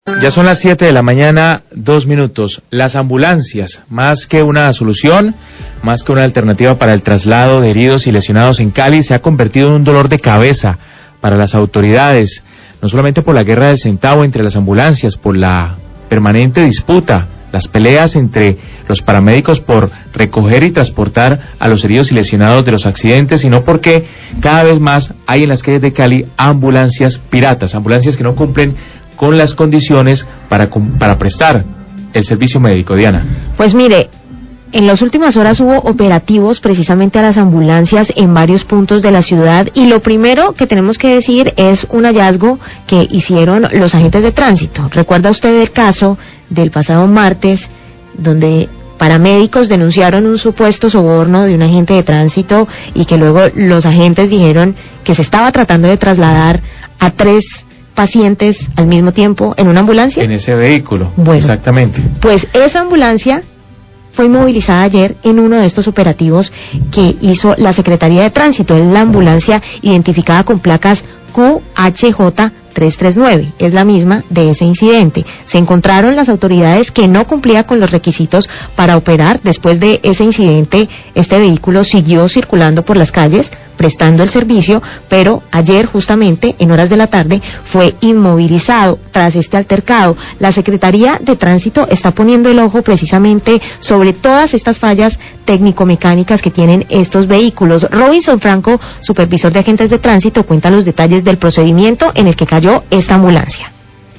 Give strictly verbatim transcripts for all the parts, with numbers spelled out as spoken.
Ya son las siete de la mañana, dos minutos. Las ambulancias, más que una solución, más que una alternativa para el traslado de heridos y lesionados en Cali, se ha convertido en un dolor de cabeza para las autoridades, no solamente por la guerra del centavo entre las ambulancias, por la permanente disputa, las peleas entre los paramédicos por recoger y transportar a los heridos y lesionados de los accidentes, sino porque cada vez más hay en las calles de Cali ambulancias piratas, ambulancias que no cumplen con las condiciones para, para prestar el servicio médico. Diana. Pues mire, en las últimas horas hubo operativos precisamente a las ambulancias en varios puntos de la ciudad, y lo primero que tenemos que decir es un hallazgo que hicieron los agentes de tránsito. ¿Recuerda usted el caso del pasado martes, donde paramédicos denunciaron un supuesto soborno de un agente de tránsito y que luego los agentes dijeron que se estaba tratando de trasladar a tres pacientes al mismo tiempo en una ambulancia? En ese vehículo, bueno, exactamente. Pues esa ambulancia fue movilizada ayer en uno de estos operativos que hizo la Secretaría de Tránsito. Es la ambulancia identificada con placas Q H J tres tres nueve, es la misma de ese incidente. Se encontraron las autoridades que no cumplía con los requisitos para operar. Después de ese incidente, este vehículo siguió circulando por las calles prestando el servicio, pero ayer justamente en horas de la tarde fue inmovilizado tras este altercado. La Secretaría de Tránsito está poniendo el ojo precisamente sobre todas estas fallas técnico-mecánicas que tienen estos vehículos. Robinson Franco, supervisor de agentes de tránsito, cuenta los detalles del procedimiento en el que cayó esta ambulancia.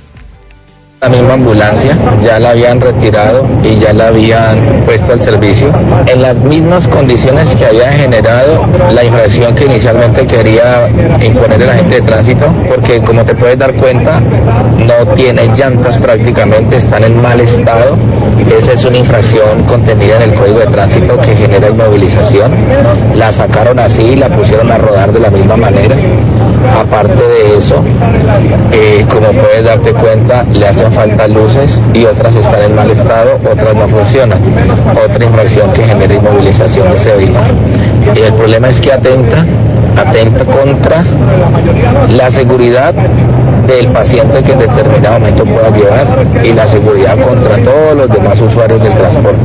La misma ambulancia ya la habían retirado y ya la habían puesto al servicio en las mismas condiciones que había generado la infracción que inicialmente quería imponer el agente de tránsito, porque como te puedes dar cuenta no tiene llantas prácticamente, están en mal estado. Esa es una infracción contenida en el Código de Tránsito que genera inmovilización. La sacaron así y la pusieron a rodar de la misma manera. Aparte de eso, eh, como puedes darte cuenta, le hacen falta luces y otras están en mal estado, otras no funcionan. Otra infracción que genera inmovilización de ese vehículo. Y el problema es que atenta, atenta contra la seguridad del paciente que en determinado momento pueda llevar y la seguridad contra todos los demás usuarios del transporte.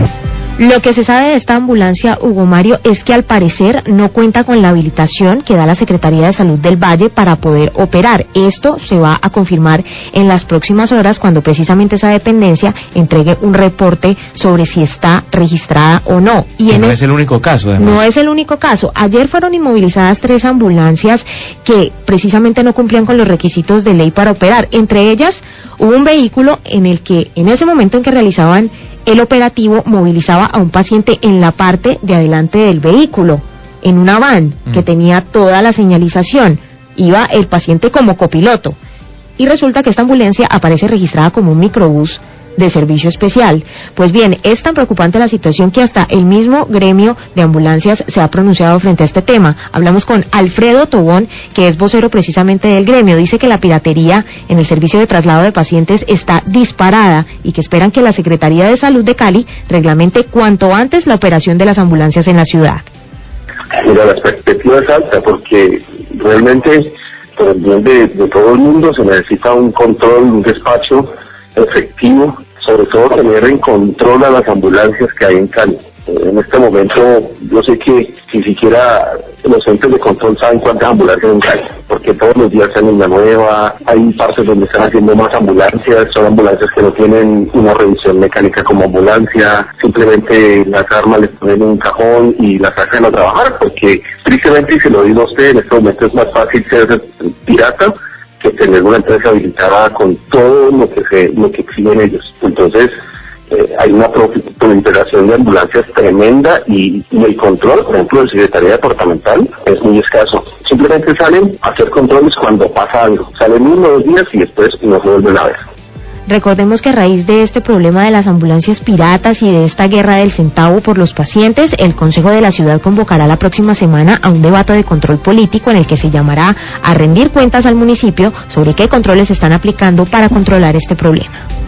Lo que se sabe de esta ambulancia, Hugo Mario, es que al parecer no cuenta con la habilitación que da la Secretaría de Salud del Valle para poder operar. Esto se va a confirmar en las próximas horas cuando precisamente esa dependencia entregue un reporte sobre si está registrada o no. Y en no es el único caso, además. No es el único caso. Ayer fueron inmovilizadas tres ambulancias que precisamente no cumplían con los requisitos de ley para operar. Entre ellas hubo un vehículo en el que en ese momento en que realizaban el operativo movilizaba a un paciente en la parte de adelante del vehículo, en una van mm. que tenía toda la señalización. Iba el paciente como copiloto. Y resulta que esta ambulancia aparece registrada como un microbús de servicio especial. Pues bien, es tan preocupante la situación que hasta el mismo gremio de ambulancias se ha pronunciado frente a este tema. Hablamos con Alfredo Tobón, que es vocero precisamente del gremio. Dice que la piratería en el servicio de traslado de pacientes está disparada y que esperan que la Secretaría de Salud de Cali reglamente cuanto antes la operación de las ambulancias en la ciudad. Mira, la expectativa es alta porque realmente por el bien de, de todo el mundo se necesita un control, un despacho efectivo, sobre todo tener en control a las ambulancias que hay en Cali. En este momento yo sé que ni siquiera los entes de control saben cuántas ambulancias hay en Cali, porque todos los días salen una nueva, hay partes donde están haciendo más ambulancias, son ambulancias que no tienen una revisión mecánica como ambulancia, simplemente las armas les ponen en un cajón y las sacan a trabajar, porque tristemente, y se lo digo a usted, en este momento es más fácil ser pirata que tener una empresa habilitada con todo lo que se lo que exigen ellos. Entonces eh, hay una proliferación de ambulancias tremenda y, y el control, por ejemplo, de Secretaría Departamental es muy escaso. Simplemente salen a hacer controles cuando pasa algo. Salen uno o dos días y después no se vuelven a ver. Recordemos que a raíz de este problema de las ambulancias piratas y de esta guerra del centavo por los pacientes, el Consejo de la Ciudad convocará la próxima semana a un debate de control político en el que se llamará a rendir cuentas al municipio sobre qué controles se están aplicando para controlar este problema.